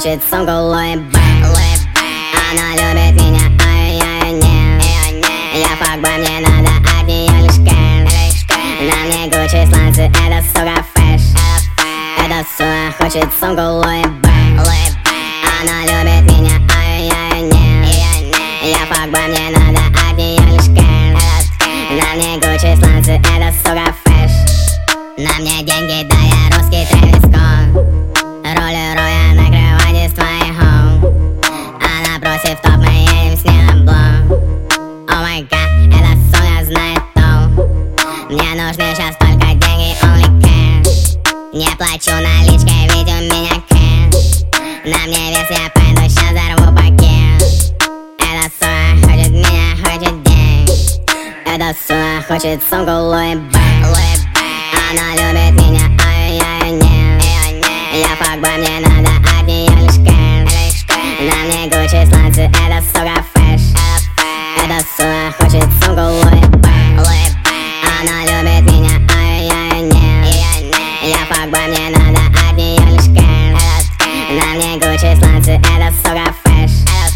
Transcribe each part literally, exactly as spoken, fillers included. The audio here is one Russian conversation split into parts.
хочет сумку Луи Бэг. Она любит меня, а я нет. Я факбой, мне надо от нее лишь кэш. На мне Гуччи сланцы, это сука фэш. Эта сука хочет сумку Луи Бэг. Она любит меня, а я нет. Я факбой, мне надо от нее лишь кэш. На мне Гуччи сланцы, это сука фэш. На мне деньги, да я русский Трэвис Скотт. Роллируя на кровати с твоей хоум. Она просит в топ, мы едем с ней на блок. О май гад, эта сука знает толк. Мне нужны сейчас только деньги, only cash. Не плачу наличкой, ведь у меня кэш. На мне вес, я пойду, сейчас взорву пакет. Эта сука хочет меня, хочет денег. Эта сука хочет сумку Луи Бэг. Она любит меня, а я нет. Я факбой, мне надо от нее лишь кэш. На мне Гуччи сланцы, это сука фэш. Эта сука хочет сумку Луи Бэг. Она любит меня, а я нет. Я факбой, мне надо от нее лишь кэш. На мне Гуччи сланцы, это сука фэш.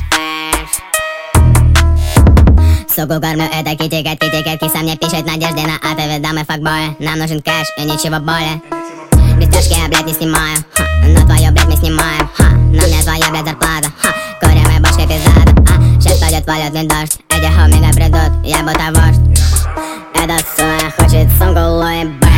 Суку кормлю, это китикет, китикет. Киса мне пишет надежде на ответ. Да мы факбои, нам нужен кэш и ничего более. Блестяшки я, блядь, не снимаю, ха. Но твою, блядь, мы снимаем, ха. На мне твоя, блядь, зарплата, ха. Курим и башкой пиздата, а. Сейчас пойдет валютный дождь. Эти хомига придут, я будто вождь. Эта сука хочет сумку Луи Бэг.